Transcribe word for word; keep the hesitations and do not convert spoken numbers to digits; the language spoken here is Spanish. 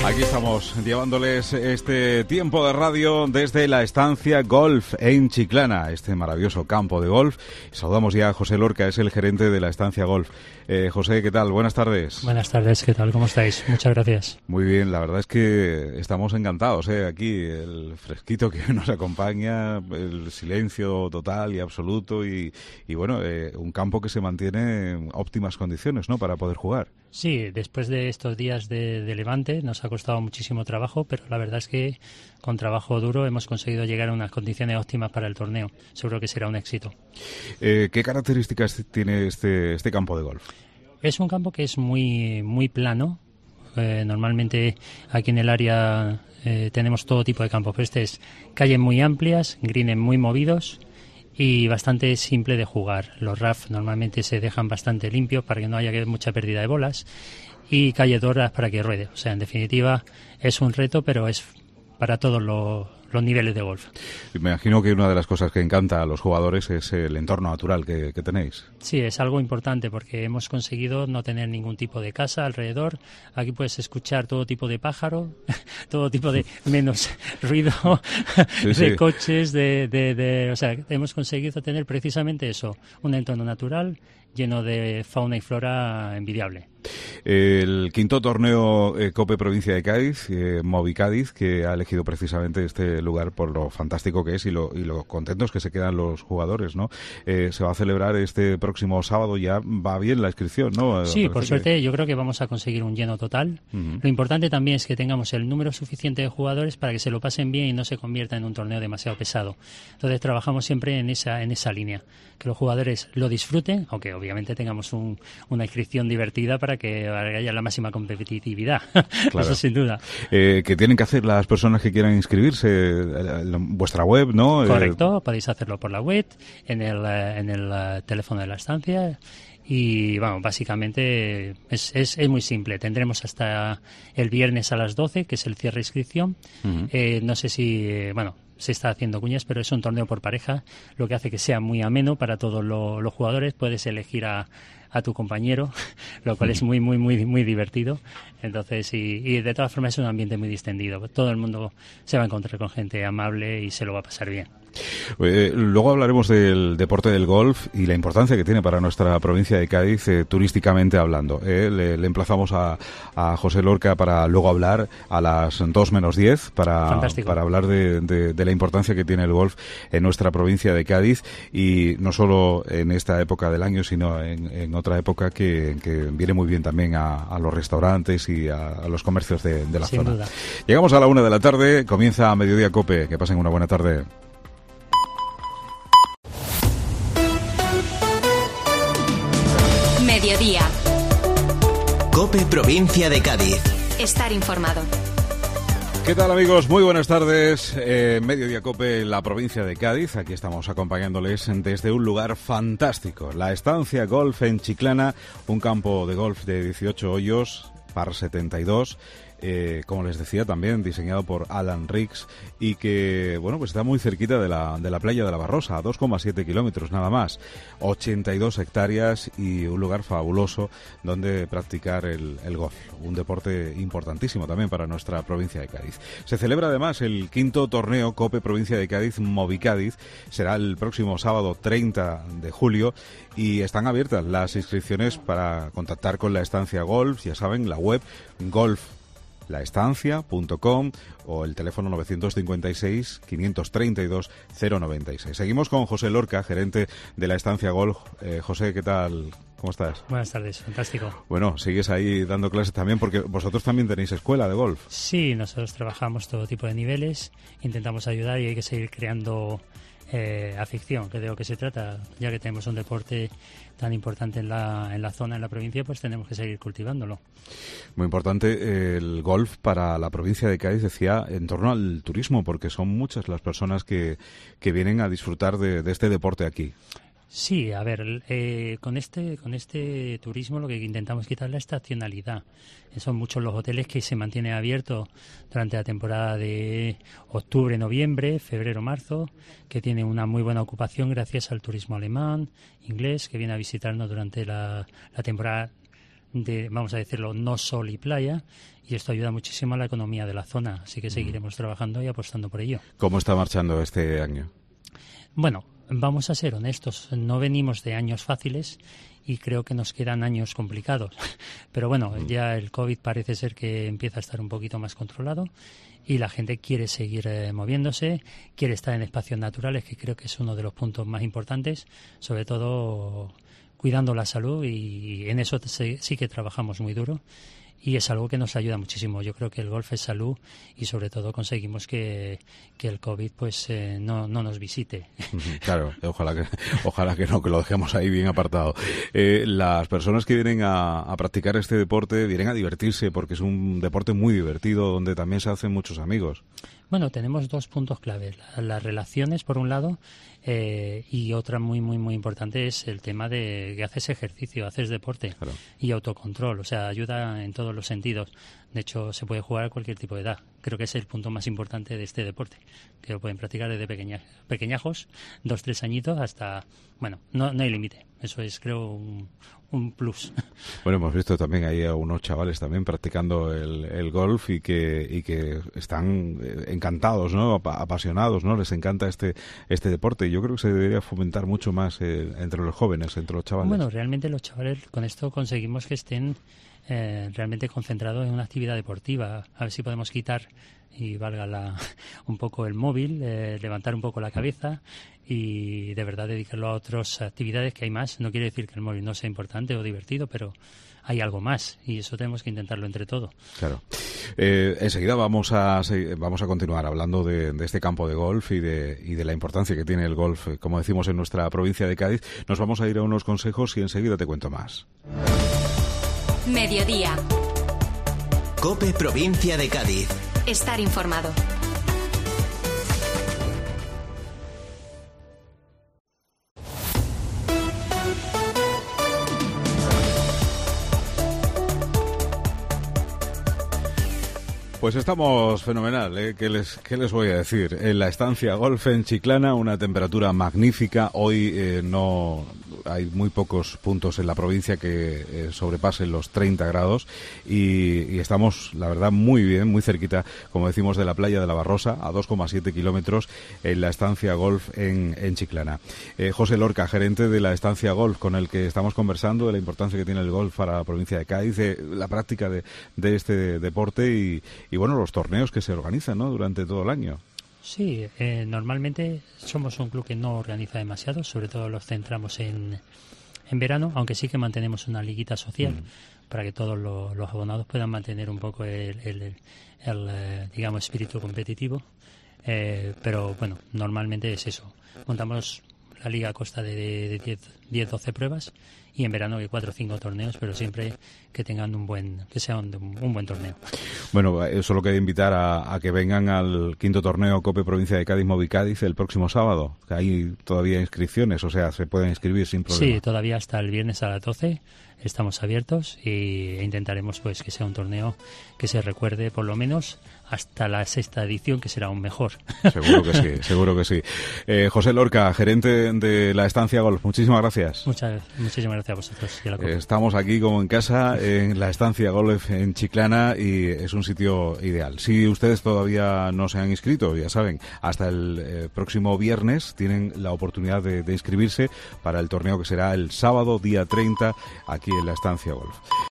Aquí estamos llevándoles este tiempo de radio desde la estancia Golf en Chiclana, este maravilloso campo de golf. Saludamos ya a José Lorca, es el gerente de la estancia Golf. Eh, José, ¿qué tal? Buenas tardes. Buenas tardes, ¿qué tal? ¿Cómo estáis? Muchas gracias. Muy bien, la verdad es que estamos encantados, ¿eh? Aquí el fresquito que nos acompaña, el silencio total y absoluto y, y bueno, eh, un campo que se mantiene en óptimas condiciones, ¿no?, para poder jugar. Sí, después de estos días de, de levante nos ha costado muchísimo trabajo, pero la verdad es que con trabajo duro hemos conseguido llegar a unas condiciones óptimas para el torneo. Seguro que será un éxito. Eh, ¿Qué características tiene este, este campo de golf? Es un campo que es muy, muy plano. Eh, normalmente aquí en el área eh, tenemos todo tipo de campos, pero este es calles muy amplias, greens muy movidos y bastante simple de jugar. Los rough normalmente se dejan bastante limpios para que no haya mucha pérdida de bolas y calles doras para que ruede. O sea, en definitiva es un reto, pero es para todos los, los niveles de golf. Me imagino que una de las cosas que encanta a los jugadores es el entorno natural que, que tenéis. Sí, es algo importante porque hemos conseguido no tener ningún tipo de casa alrededor. Aquí puedes escuchar todo tipo de pájaro, todo tipo de menos ruido sí, de sí. coches, de, de, de, o sea, hemos conseguido tener precisamente eso, un entorno natural lleno de fauna y flora envidiable. El quinto torneo eh, COPE Provincia de Cádiz, eh, Movi Cádiz, que ha elegido precisamente este lugar por lo fantástico que es y lo, y lo contentos que se quedan los jugadores, ¿no? Eh, se va a celebrar este próximo sábado, ya va bien la inscripción, ¿no? Sí, Parece por que... suerte yo creo que vamos a conseguir un lleno total. Uh-huh. Lo importante también es que tengamos el número suficiente de jugadores para que se lo pasen bien y no se convierta en un torneo demasiado pesado. Entonces trabajamos siempre en esa, en esa línea, que los jugadores lo disfruten, aunque obviamente tengamos un, una inscripción divertida para que haya la máxima competitividad. Claro. Eso sin duda. Eh, ¿Qué tienen que hacer las personas que quieran inscribirse? En vuestra web, ¿no? Correcto, eh... podéis hacerlo por la web, en el, en el teléfono de la estancia. Y bueno, básicamente es, es, es muy simple. Tendremos hasta el viernes a las doce, que es el cierre de inscripción. Uh-huh. Eh, no sé si, eh, bueno, se está haciendo cuñas, pero es un torneo por pareja, lo que hace que sea muy ameno para todos lo, los jugadores. Puedes elegir a, a tu compañero, lo cual uh-huh. es muy, muy, muy, muy divertido. Entonces, y, y de todas formas es un ambiente muy distendido. Todo el mundo se va a encontrar con gente amable y se lo va a pasar bien. Eh, luego hablaremos del deporte del golf y la importancia que tiene para nuestra provincia de Cádiz, eh, turísticamente hablando. Eh, le, le emplazamos a, a José Lorca para luego hablar a las dos menos diez para, para hablar de, de, de la importancia que tiene el golf en nuestra provincia de Cádiz, y no solo en esta época del año, sino en, en otra época que, que viene muy bien también a, a los restaurantes y a, a los comercios de, de la Sin zona. duda. Llegamos a la una de la tarde, comienza Mediodía Cope. Que pasen una buena tarde. Mediodía. COPE Provincia de Cádiz. Estar informado. ¿Qué tal, amigos? Muy buenas tardes. Eh, Mediodía Cope, la provincia de Cádiz. Aquí estamos acompañándoles desde un lugar fantástico. La estancia Golf en Chiclana, un campo de golf de dieciocho hoyos, par setenta y dos. Eh, como les decía, también diseñado por Alan Riggs y que, bueno, pues está muy cerquita de la, de la playa de la Barrosa, a dos coma siete kilómetros nada más, ochenta y dos hectáreas y un lugar fabuloso donde practicar el, el golf, un deporte importantísimo también para nuestra provincia de Cádiz. Se celebra además el quinto torneo COPE Provincia de Cádiz, Movi Cádiz, será el próximo sábado treinta de julio y están abiertas las inscripciones para contactar con la estancia Golf, ya saben, la web golf laestancia punto com o el teléfono novecientos cincuenta y seis, quinientos treinta y dos, cero noventa y seis. Seguimos con José Lorca, gerente de la estancia Golf. Eh, José, ¿qué tal? ¿Cómo estás? Buenas tardes, fantástico. Bueno, sigues ahí dando clases también porque vosotros también tenéis escuela de golf. Sí, nosotros trabajamos todo tipo de niveles, intentamos ayudar y hay que seguir creando eh, afición, que de lo que se trata, ya que tenemos un deporte tan importante en la, en la zona, en la provincia, pues tenemos que seguir cultivándolo. Muy importante eh, el golf para la provincia de Cádiz, decía, en torno al turismo, porque son muchas las personas que, que vienen a disfrutar de, de este deporte aquí. Sí, a ver, eh, con este con este turismo lo que intentamos quitar es la estacionalidad. Son muchos los hoteles que se mantienen abiertos durante la temporada de octubre, noviembre, febrero, marzo, que tienen una muy buena ocupación gracias al turismo alemán, inglés, que viene a visitarnos durante la, la temporada de, vamos a decirlo, no sol y playa, y esto ayuda muchísimo a la economía de la zona, así que seguiremos mm. trabajando y apostando por ello. ¿Cómo está marchando este año? Bueno, vamos a ser honestos, no venimos de años fáciles y creo que nos quedan años complicados. Pero bueno, ya el COVID parece ser que empieza a estar un poquito más controlado y la gente quiere seguir eh, moviéndose, quiere estar en espacios naturales, que creo que es uno de los puntos más importantes, sobre todo cuidando la salud, y en eso sí que trabajamos muy duro. Y es algo que nos ayuda muchísimo. Yo creo que el golf es salud y sobre todo conseguimos que, que el COVID pues eh, no, no nos visite. Claro, ojalá que ojalá que no, que lo dejemos ahí bien apartado. Eh, las personas que vienen a, a practicar este deporte vienen a divertirse porque es un deporte muy divertido donde también se hacen muchos amigos. Bueno, tenemos dos puntos claves. Las relaciones, por un lado, eh, y otra muy, muy, muy importante es el tema de que haces ejercicio, haces deporte claro. y autocontrol. O sea, ayuda en todos los sentidos. De hecho, se puede jugar a cualquier tipo de edad. Creo que es el punto más importante de este deporte, que lo pueden practicar desde pequeña, pequeñajos, dos, tres añitos, hasta... Bueno, no, no hay límite. Eso es, creo, un, un plus. Bueno, hemos visto también ahí a unos chavales también practicando el, el golf y que y que están encantados, ¿no? Apasionados, ¿no? Les encanta este este deporte. Y yo creo que se debería fomentar mucho más eh, entre los jóvenes, entre los chavales. Bueno, realmente los chavales, con esto conseguimos que estén eh, realmente concentrados en una actividad deportiva. A ver si podemos quitar, y valga la, un poco el móvil, eh, levantar un poco la cabeza y de verdad dedicarlo a otras actividades que hay más. No quiere decir que el móvil no sea importante o divertido, pero hay algo más y eso tenemos que intentarlo entre todos. Claro. Eh, enseguida vamos a vamos a continuar hablando de, de este campo de golf y de, y de la importancia que tiene el golf, como decimos, en nuestra provincia de Cádiz. Nos vamos a ir a unos consejos y enseguida te cuento más. Mediodía. COPE Provincia de Cádiz. Estar informado. Pues estamos fenomenal, ¿eh? ¿Qué les, qué les voy a decir? En la estancia golf en Chiclana, una temperatura magnífica. Hoy eh, no hay muy pocos puntos en la provincia que eh, sobrepasen los treinta grados y, y estamos, la verdad, muy bien, muy cerquita, como decimos, de la playa de la Barrosa, a dos coma siete kilómetros, en la estancia golf en, en Chiclana. Eh, José Lorca, gerente de la estancia golf, con el que estamos conversando de la importancia que tiene el golf para la provincia de Cádiz, de la práctica de, de este deporte y, y bueno, los torneos que se organizan, ¿no?, durante todo el año. Sí, eh, normalmente somos un club que no organiza demasiado, sobre todo los centramos en, en verano, aunque sí que mantenemos una liguita social mm. para que todos los, los abonados puedan mantener un poco el, el, el, el eh, digamos, espíritu competitivo. Eh, pero bueno, normalmente es eso. Montamos la liga a costa de diez, doce pruebas y en verano hay cuatro o cinco torneos, pero siempre que tengan un buen, que sea un, un buen torneo. Bueno, solo queda invitar a, a que vengan al quinto torneo COPE Provincia de Cádiz Movi Cádiz el próximo sábado, que hay todavía inscripciones, o sea, se pueden inscribir sin problema. Sí, todavía hasta el viernes a las doce estamos abiertos e intentaremos pues que sea un torneo que se recuerde por lo menos hasta la sexta edición, que será aún mejor. Seguro que sí, seguro que sí. Eh, José Lorca, gerente de la estancia golf, muchísimas gracias. Muchas, muchísimas gracias a vosotros. Y a la COPE. Estamos aquí como en casa, en la estancia golf en Chiclana, y es un sitio ideal. Si ustedes todavía no se han inscrito, ya saben, hasta el eh, próximo viernes tienen la oportunidad de, de inscribirse para el torneo que será el sábado, día treinta, aquí en la estancia golf.